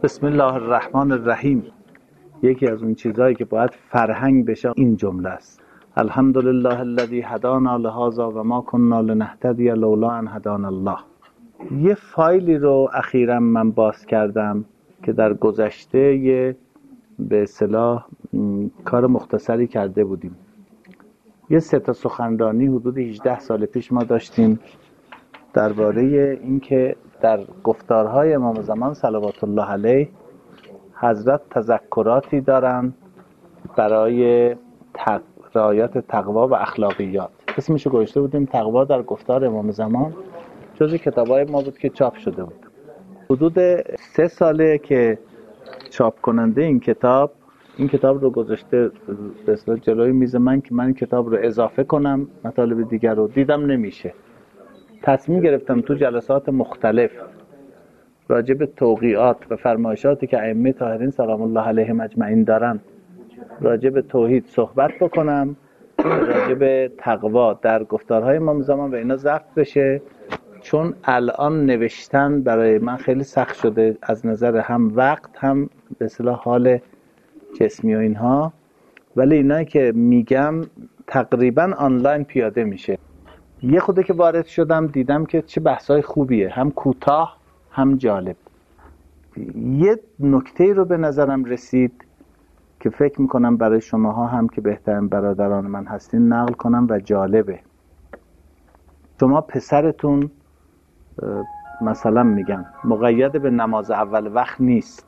بسم الله الرحمن الرحیم. یکی از اون چیزهایی که باید فرهنگ بشه این جمله است: الحمدلله الذی هدانا لهذا و ما كنا لنهتدی لولا ان هدانا الله. یه فایلی رو اخیراً من باز کردم که در گذشته به اصطلاح کار مختصری کرده بودیم. یه 3 تا سخنرانی حدود 18 سال پیش ما داشتیم درباره اینکه در گفتارهای امام زمان صلوات الله علیه حضرت تذکراتی دارن برای رعایت تقوا و اخلاقیات. اسمشو گذاشته بودیم تقوا در گفتار امام زمان. جزء کتابای ما بود که چاپ شده بود. حدود 3 ساله که چاپ کننده این کتاب رو گذاشته به اصطلاح جلوی میز من که من این کتاب رو اضافه کنم مطالب دیگر رو. دیدم نمیشه. تصمیم گرفتم تو جلسات مختلف راجع به توقیعات و فرمایشاتی که ائمه طاهرین سلام الله علیهم اجمعین دارن راجع به توحید صحبت بکنم، راجع به تقوا در گفتارهای امام زمان و اینا ضبط بشه، چون الان نوشتن برای من خیلی سخت شده از نظر هم وقت هم به اصطلاح حال جسمی و اینها، ولی اینایی که میگم تقریبا آنلاین پیاده میشه. یه خوده که وارد شدم دیدم که چه بحثای خوبیه، هم کوتاه هم جالب. یه نکته رو به نظرم رسید که فکر میکنم برای شماها هم که بهترین برادران من هستین نقل کنم و جالبه. شما پسرتون مثلا میگم مقید به نماز اول وقت نیست،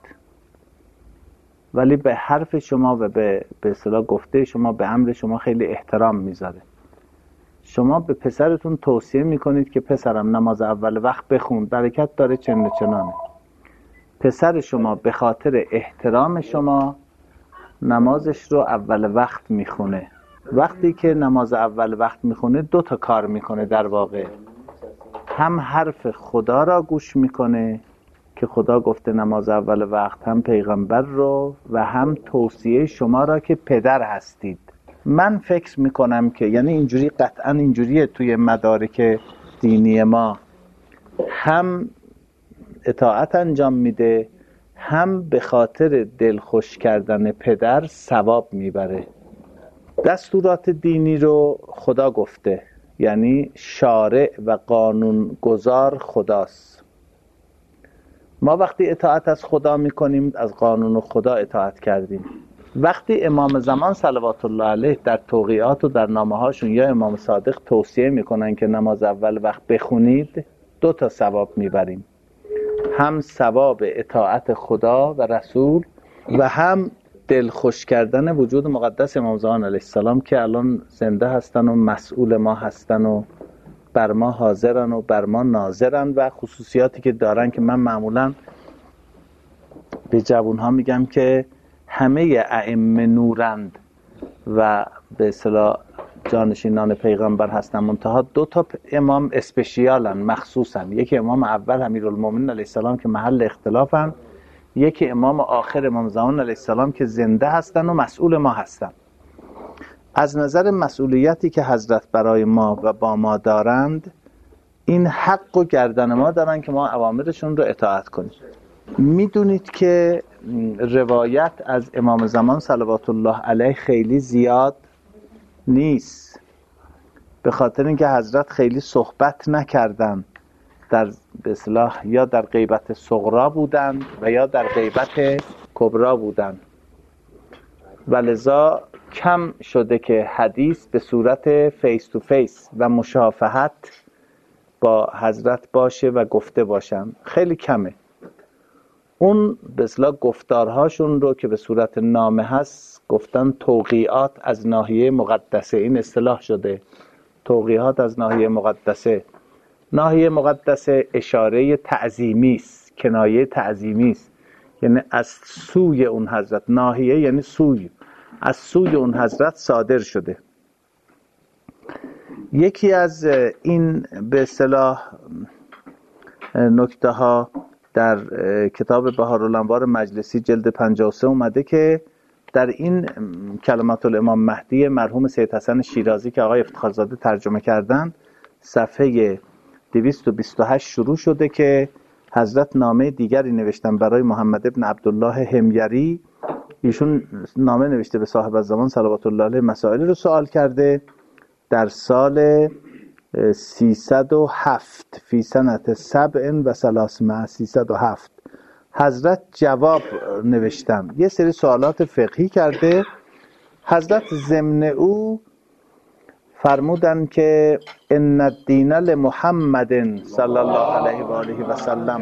ولی به حرف شما و به اصطلاح گفته شما به امر شما خیلی احترام میذاره. شما به پسرتون توصیه میکنید که پسرم نماز اول وقت بخون، برکت داره، چنین و چنانه. پسر شما به خاطر احترام شما نمازش رو اول وقت میخونه. وقتی که نماز اول وقت میخونه 2 تا کار میکنه در واقع. هم حرف خدا را گوش میکنه که خدا گفته نماز اول وقت، هم پیغمبر رو، و هم توصیه شما را که پدر هستید. من فکر میکنم که یعنی اینجوری قطعا اینجوریه توی مدارک دینی ما، هم اطاعت انجام میده هم به خاطر دلخوش کردن پدر ثواب میبره. دستورات دینی رو خدا گفته، یعنی شارع و قانون گذار خداست. ما وقتی اطاعت از خدا میکنیم از قانون خدا اطاعت کردیم. وقتی امام زمان صلوات الله علیه در توقیعات و در نامه هاشون یا امام صادق توصیه میکنن که نماز اول وقت بخونید، 2 تا ثواب میبریم. هم ثواب اطاعت خدا و رسول و هم دلخوش کردن وجود مقدس امام زمان علیه السلام که الان زنده هستن و مسئول ما هستن و بر ما حاضرن و بر ما ناظرن و خصوصیاتی که دارن که من معمولا به جوانها میگم که همه ائمه نورند و به اصطلاح جانشینان پیغمبر هستن، منتها 2 تا امام اسپشیالن، مخصوصن. یکی امام اول امیرالمومنین علیه السلام که محل اختلافن، یکی امام آخر امام زمان علیه السلام که زنده هستن و مسئول ما هستن. از نظر مسئولیتی که حضرت برای ما و با ما دارند، این حق و گردن ما دارن که ما اوامرشون رو اطاعت کنیم. میدونید که روایت از امام زمان صلوات الله علیه خیلی زیاد نیست، به خاطر اینکه حضرت خیلی صحبت نکردن، در به اصطلاح یا در غیبت صغرا بودن و یا در غیبت کبرا بودن، و لذا کم شده که حدیث به صورت فیس تو فیس و مشافهت با حضرت باشه و گفته باشن، خیلی کمه. اون به اصطلاح گفتارهاشون رو که به صورت نامه هست گفتن توقیعات از ناحیه مقدسه. این اصطلاح شده توقیعات از ناحیه مقدسه. ناحیه مقدسه اشاره تعظیمی است، کنایه تعظیمی است، یعنی از سوی اون حضرت. ناحیه یعنی سوی، از سوی اون حضرت صادر شده. یکی از این به اصطلاح نکته ها در کتاب بهارالانوار مجلسی جلد 53 اومده که در این کلمات الامام مهدی مرحوم سید حسن شیرازی که آقای افتخارزاده ترجمه کردن، صفحه 228 شروع شده که حضرت نامه دیگری نوشتن برای محمد ابن عبدالله حمیری. ایشون نامه نوشته به صاحب الزمان صلوات الله علیه، مسائل رو سوال کرده. در سال 307 فی سنت 307 حضرت جواب نوشتن، یه سری سوالات فقهی کرده. حضرت ضمن او فرمودن که ان الدین لمحمد صلی الله علیه و آله و سلم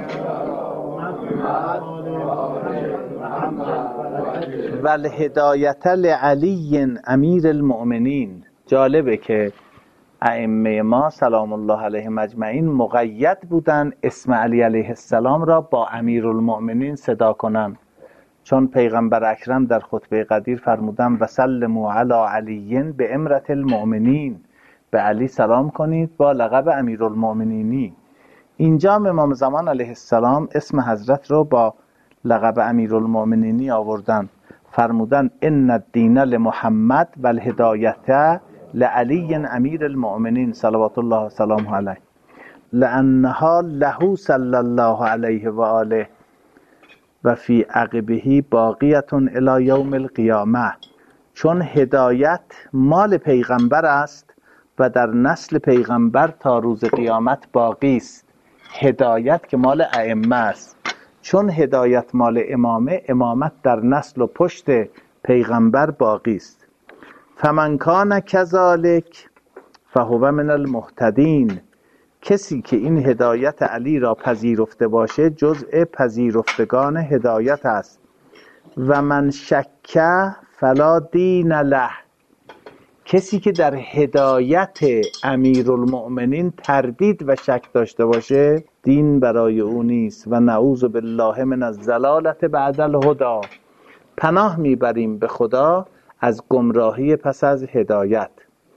و الهدایت لعلی امیر المؤمنین. جالبه که ائمه ما سلام الله علیهم اجمعین مقید بودن اسم علی علیه السلام را با امیرالمؤمنین صدا کنن، چون پیغمبر اکرم در خطبه قدیر فرمودن و سلموا علی علی به امرة المؤمنین، به علی سلام کنید با لقب امیرالمؤمنینی. اینجا امام زمان علیه السلام اسم حضرت رو با لقب امیرالمؤمنینی آوردن، فرمودن ان الدین لمحمد و الهدایت لعلی امیر المؤمنین صلوات الله و سلامه علیه لانها له صلی الله علیه و آله و فی عقبه باقیة الی یوم القیامه. چون هدایت مال پیغمبر است و در نسل پیغمبر تا روز قیامت باقی است. هدایت که مال ائمه است، چون هدایت مال امامه، امامت در نسل و پشت پیغمبر باقی است. فمن کان کذالک فهو من المهتدین. کسی که این هدایت علی را پذیرفته باشه جزء پذیرفتگان هدایت است. و من شک فلا دین له. کسی که در هدایت امیرالمؤمنین تردید و شک داشته باشه دین برای او نیست. و نعوذ بالله من الضلالة بعد الهدی. پناه میبریم به خدا از گمراهی پس از هدایت.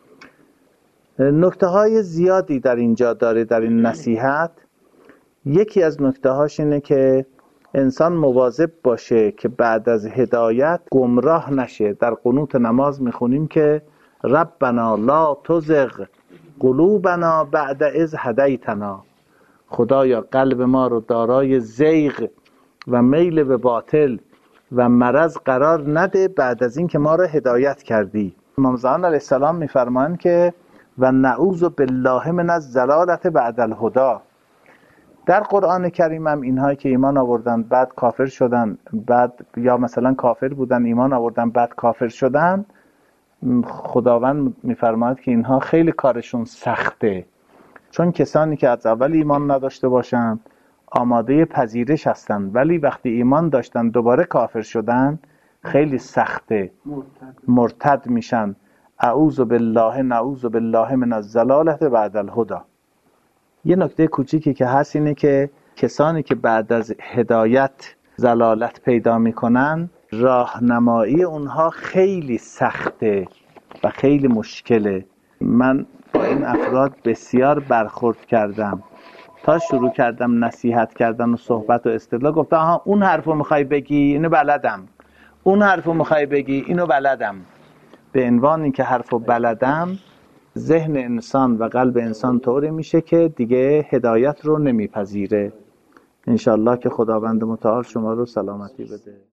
نکته های زیادی در اینجا داره در این نصیحت. یکی از نکته هاش اینه که انسان مواظب باشه که بعد از هدایت گمراه نشه. در قنوت نماز میخونیم که ربنا لا تزغ قلوبنا بعد اذ هدیتنا. خدایا قلب ما رو دارای زیغ و میل به باطل و مرض قرار نده بعد از این که ما را هدایت کردی. امام زمان علیه السلام میفرمایند که و نعوذ بالله من الضلالة بعد الهدی. در قرآن کریم هم اینهایی که ایمان آوردن بعد کافر شدن، بعد یا مثلا کافر بودن ایمان آوردن بعد کافر شدن، خداوند میفرماید که اینها خیلی کارشون سخته، چون کسانی که از اول ایمان نداشته باشن آماده پذیرش هستن، ولی وقتی ایمان داشتن دوباره کافر شدن خیلی سخته، مرتد میشن. اعوذ بالله نعوذ بالله من الضلالة بعد الهدی. یه نکته کوچیکی که هست اینه که کسانی که بعد از هدایت ضلالت پیدا میکنن راهنمایی اونها خیلی سخته و خیلی مشکله. من با این افراد بسیار برخورد کردم. تا شروع کردم نصیحت کردن و صحبت و استدلال گفتم آها اون حرفو میخوای بگی اینو بلدم، اون حرفو میخوای بگی اینو بلدم. به عنوان اینکه حرفو بلدم ذهن انسان و قلب انسان طوری میشه که دیگه هدایت رو نمیپذیره. انشالله که خداوند متعال شما رو سلامتی بده.